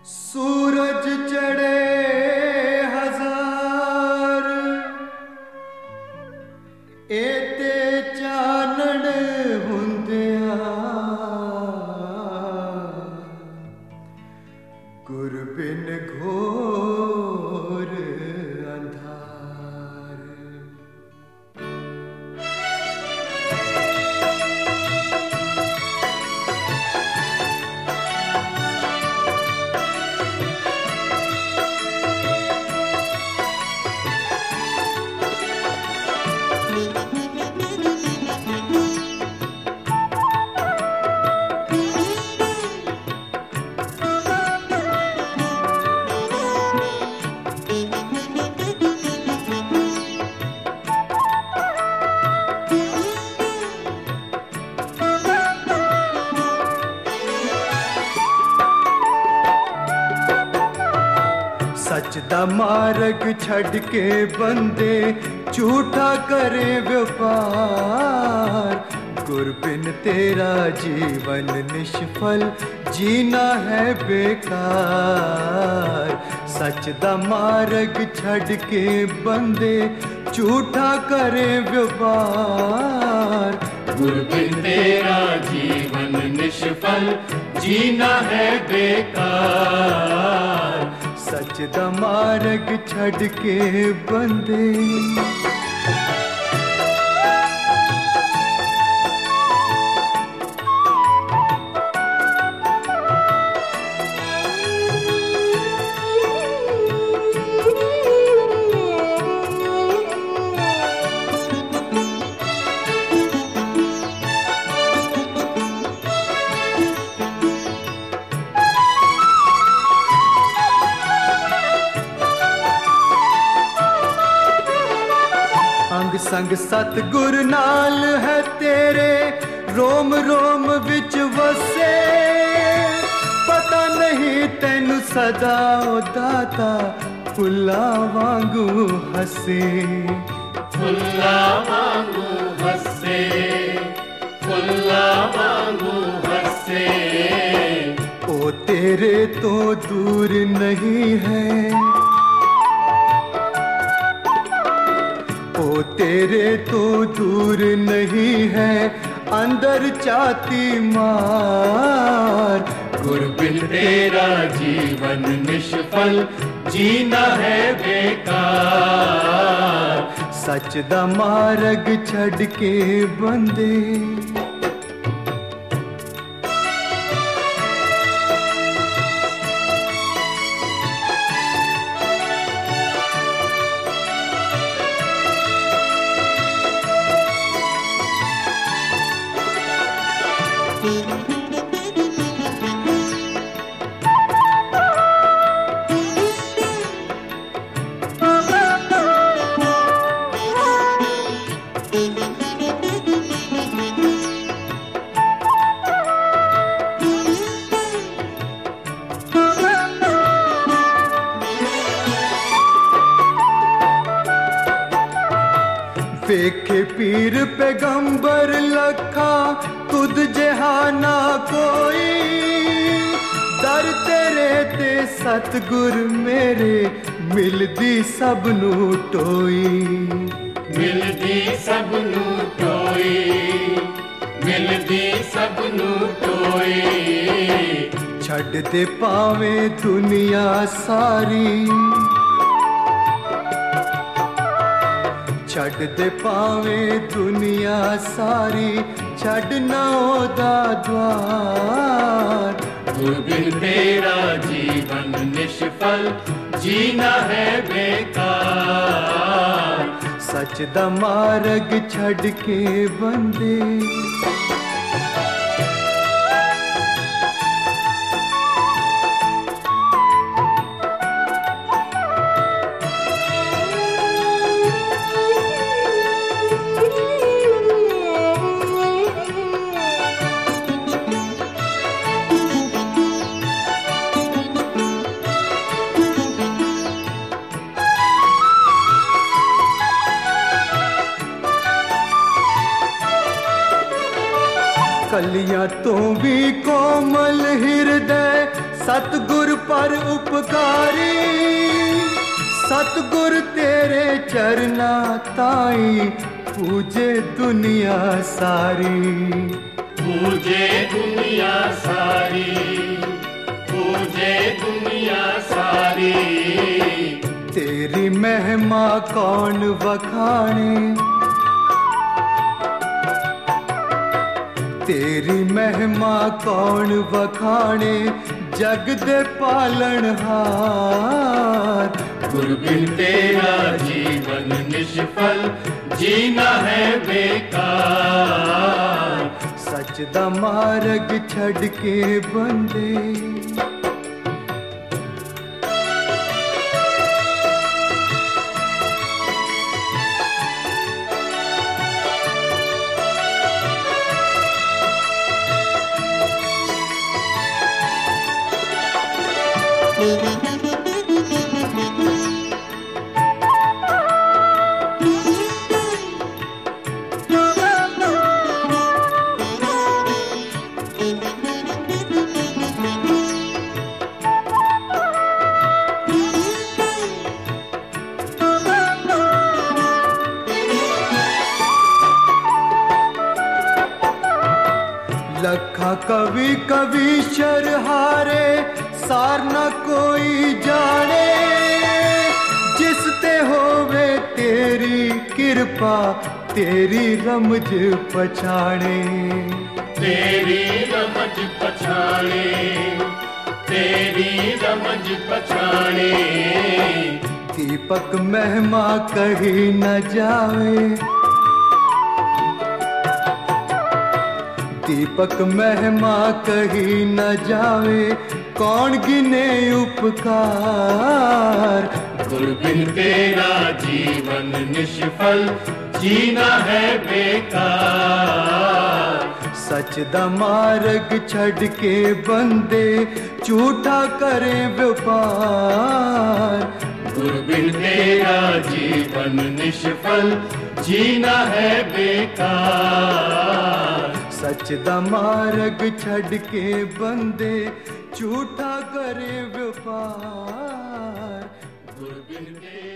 सूरज चढ़े हजार एते चानण हुंदिया गुर बिन घोर अंधार। सच दा मार्ग छड़ के बंदे झूठा करे व्यापार। गुर बिन तेरा जीवन निष्फल जीना है बेकार। सच दा मार्ग छड़ के बंदे झूठा करे व्यापार। गुर बिन तेरा जीवन निष्फल जीना है बेकार। सच दा मार्ग छड़ के बंदे अंग संग सतगुर नाल है तेरे रोम रोम विच वसे। पता नहीं तेनू सदा ओ दाता फुल्ला वांगू हसे। फुल्ला वांगू हसे, फुल्ला वांगू हसे। ओ तेरे तो दूर नहीं है, ओ तेरे तो दूर नहीं है अंदर चाहती मार। गुर बिन तेरा जीवन निष्फल जीना है बेकार। सच दा मार्ग छड़ के बंदे वेखे पीर पैगंबर लखा तुद जहाना कोई। दर तेरे ते सतगुर मेरे मिलदी सबनू टोई। मिलदी सबनू टोई, मिलदी सबनू टोई। छड़ दे पावे दुनिया सारी, छड़ दे पावे दुनिया सारी छड़ना ओदा द्वार। गुर बिन तेरा जीवन निष्फल जीना है बेकार। सच दा मार्ग छड़ के बंदे कलियां तो भी कोमल हृदय सतगुर पर उपकारी, सतगुर तेरे चरना ताई पूजे दुनिया सारी। पूजे दुनिया सारी, पूजे दुनिया सारी। तेरी महिमा कौन वखाने, तेरी महिमा कौन वखाने, जग दे पालनहार। गुरु बिन तेरा जीवन निष्फल, जीना है बेकार। सच दा मार्ग छड़ के बंदे, लखा कवि कवि शरहारे, सार न कोई जाने। जिस ते होवे तेरी कृपा, तेरी रमज पछाणे। तेरी रमज पछाणे, तेरी रमज पछाणे। दीपक महिमा कही न जावे, दीपक महिमा कही न जावे, कौन गिने उपकार। गुरु बिन तेरा जीवन निष्फल, जीना है बेकार। सच दा मार्ग छड़ के बंदे, झूठा करे व्यापार। गुरु बिन तेरा जीवन निष्फल, जीना है बेकार। सच दा मार्ग छड़ के बंदे, झूठा करे व्यापार। गुरु बिन